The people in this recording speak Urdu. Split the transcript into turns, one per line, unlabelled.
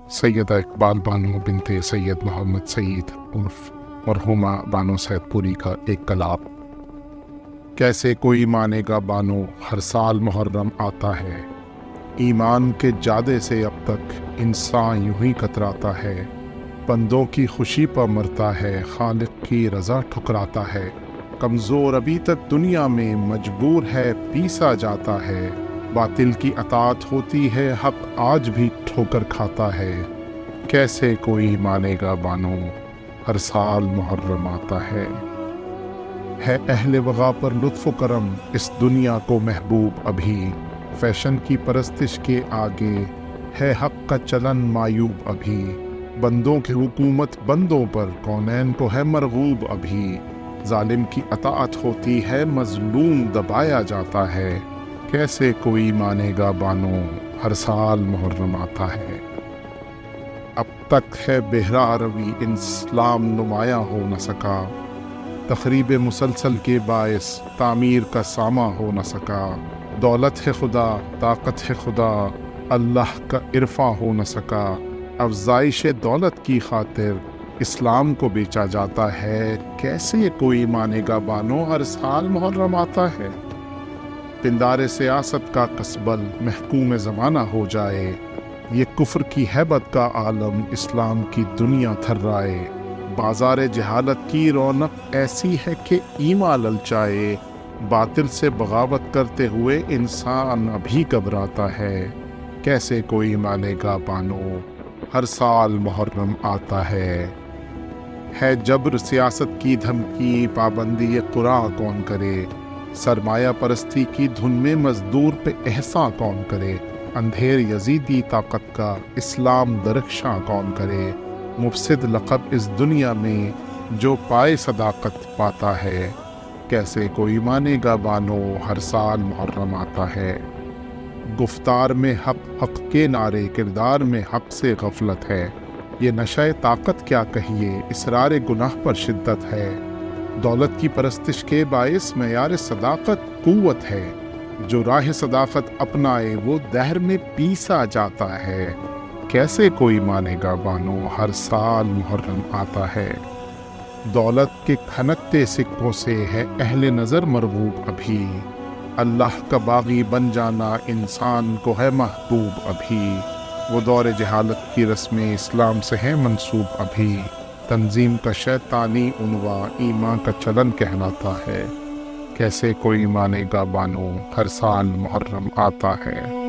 سیدہ اقبال بانو بنت سید محمد سعید عرف مرحومہ بانو سید پوری کا ایک کلام۔ کیسے کوئی مانے گا بانو ہر سال محرم آتا ہے، ایمان کے جادے سے اب تک انسان یوں ہی کتراتا ہے، بندوں کی خوشی پر مرتا ہے، خالق کی رضا ٹھکراتا ہے، کمزور ابھی تک دنیا میں مجبور ہے پیسا جاتا ہے، باطل کی اطاعت ہوتی ہے، حق آج بھی ٹھوکر کھاتا ہے، کیسے کوئی مانے گا بانو ہر سال محرم آتا ہے اہل وغا پر لطف و کرم اس دنیا کو محبوب ابھی، فیشن کی پرستش کے آگے ہے حق کا چلن معیوب ابھی، بندوں کی حکومت بندوں پر کونین کو ہے مرغوب ابھی، ظالم کی اطاعت ہوتی ہے مظلوم دبایا جاتا ہے، کیسے کوئی مانے گا بانو ہر سال محرم آتا ہے اب تک ہے بہرا روی اسلام نمایاں ہو نہ سکا، تخریب مسلسل کے باعث تعمیر کا ساماں ہو نہ سکا، دولت ہے خدا طاقت ہے خدا اللہ کا عرفاں ہو نہ سکا، افزائش دولت کی خاطر اسلام کو بیچا جاتا ہے، کیسے کوئی مانے گا بانو ہر سال محرم آتا ہے پندار سیاست کا قصبل محکوم زمانہ ہو جائے، یہ کفر کی ہیبت کا عالم اسلام کی دنیا تھرائے، بازار جہالت کی رونق ایسی ہے کہ ایمان للچائے، باطل سے بغاوت کرتے ہوئے انسان ابھی گھبراتا ہے، کیسے کوئی مانے گا بانو ہر سال محرم آتا ہے جبر سیاست کی دھمکی پابندی قرآن کون کرے، سرمایہ پرستی کی دھن میں مزدور پہ احسان کون کرے، اندھیر یزیدی طاقت کا اسلام درخشاں کون کرے، مفسد لقب اس دنیا میں جو پائے صداقت پاتا ہے، کیسے کوئی مانے گا بانو ہر سال محرم آتا ہے گفتار میں حق کے نعرے، کردار میں حق سے غفلت ہے، یہ نشہ طاقت کیا کہیے اصرار گناہ پر شدت ہے، دولت کی پرستش کے باعث معیار صداقت قوت ہے، جو راہ صداقت اپنائے وہ دہر میں پیسا جاتا ہے، کیسے کوئی مانے گا بانو ہر سال محرم آتا ہے دولت کے کھنکتے سکوں سے ہے اہل نظر مرغوب ابھی، اللہ کا باغی بن جانا انسان کو ہے محبوب ابھی، وہ دور جہالت کی رسمیں اسلام سے ہے منسوب ابھی، تنظیم کا شیطانی عنوان ایمان کا چلن کہلاتا ہے، کیسے کوئی مانے گا بانو ہر سال محرم آتا ہے